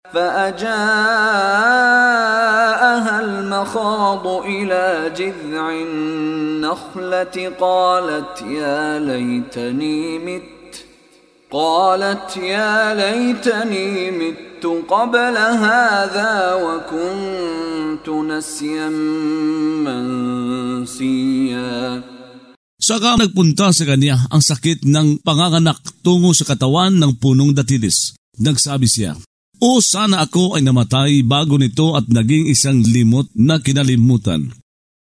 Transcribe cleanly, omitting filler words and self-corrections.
فأجاءها المخاض إلى جذع النخلة قالت يا ليتني مت قبل هذا وكنت نسيا منسيا. Saka nagpunta sa kanya ang sakit ng panganganak tungo sa katawan ng punong datilis. Nagsabi siya, "O sana ako ay namatay bago nito at naging isang limot na kinalimutan."